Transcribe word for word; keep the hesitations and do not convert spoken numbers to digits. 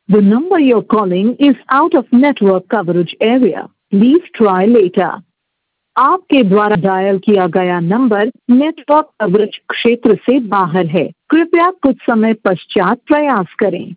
The number you're calling is out of network coverage area. Please try later. आपके द्वारा dial किया गया number network coverage क्षेत्र से बाहर है। कृपया कुछ समय पश्चात प्रयास करें।